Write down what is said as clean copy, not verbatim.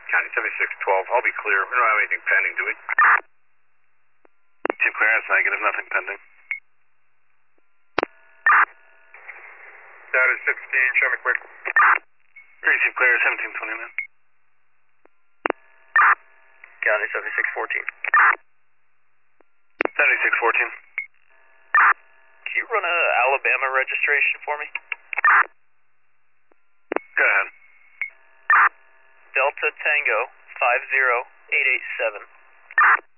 County 7612, I'll be clear. We don't have anything pending, do we? Team clearance, negative, nothing pending. Status 16, show me quick. Team clear, 1729. County 7614. 7614. Can you run a Alabama registration for me? Go ahead. Delta Tango 50887.